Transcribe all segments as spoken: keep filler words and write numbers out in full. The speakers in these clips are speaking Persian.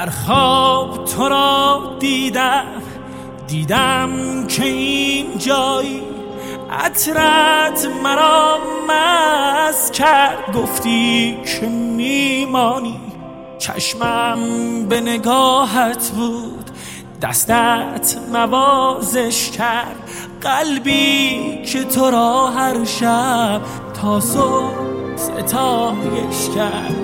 در خواب تو را دیدم، دیدم که این جایی عطرت مرا مست کرد. گفتی که میمانی، چشمم به نگاهت بود، دستت نوازش کرد. قلبی که تو را هر شب تا صبح ستایش کرد.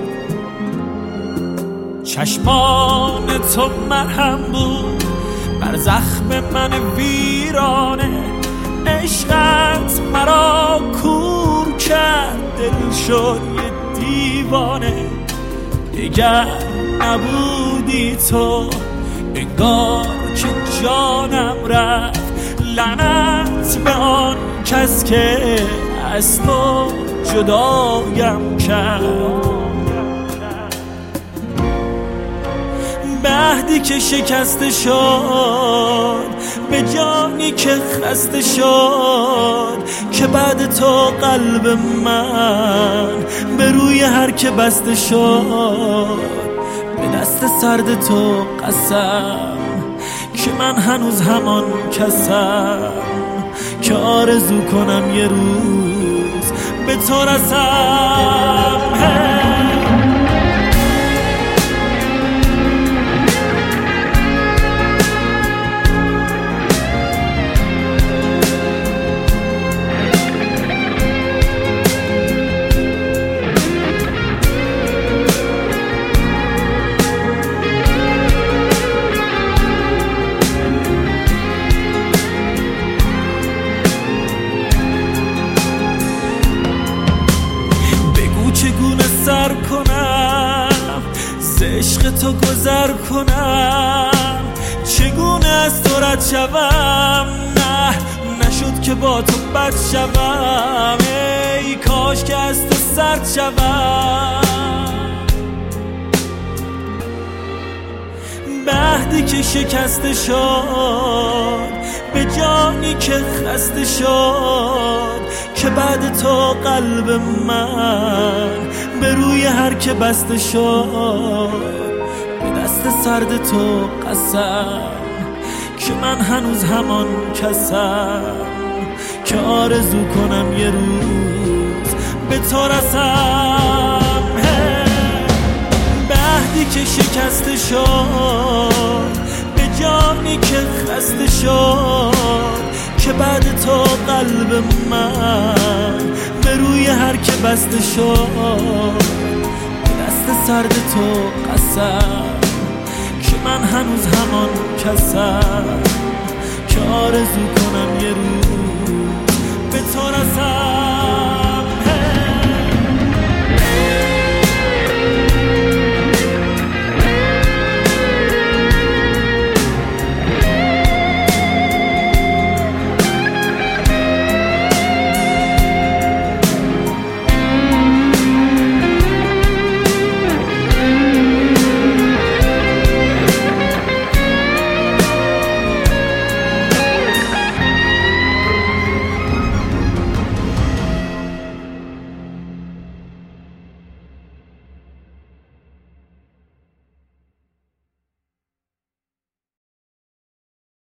چشمان تو مرهم بود بر زخم من ویرانه، عشقت مرا کور کرد، دل شد یه دیوانه. دیگر نبودی تو، انگار که جانم رفت. لعنت به آن کس که از تو جدایم کرد. مهدی که شکسته شد، به جانی که خسته شد، که بعد تو قلب من به روی هر که بسته شد. به دست سرد تو قسم که من هنوز همان کسم که آرزو کنم یه روز به تو رسم. چگونه سر کنم ز عشق تو گذر کنم، چگونه از تو رد شوم، نه نشد که با تو بد شوم. ای کاش که از تو سرد شوم. مهدی که شکسته شد، به جانی که خسته شد، که بعد تو قلب من به روی هر که بسته شد. به دست سرد تو قسم که من هنوز همان کسم که آرزو کنم یه روز به تو رسم. مهدی که شکسته شد، به جانی که خسته شد، که بعد تو قلب من به روی هر که بسته شد. به دست سرد تو قسم که من هنوز همان کسم که آرزو کنم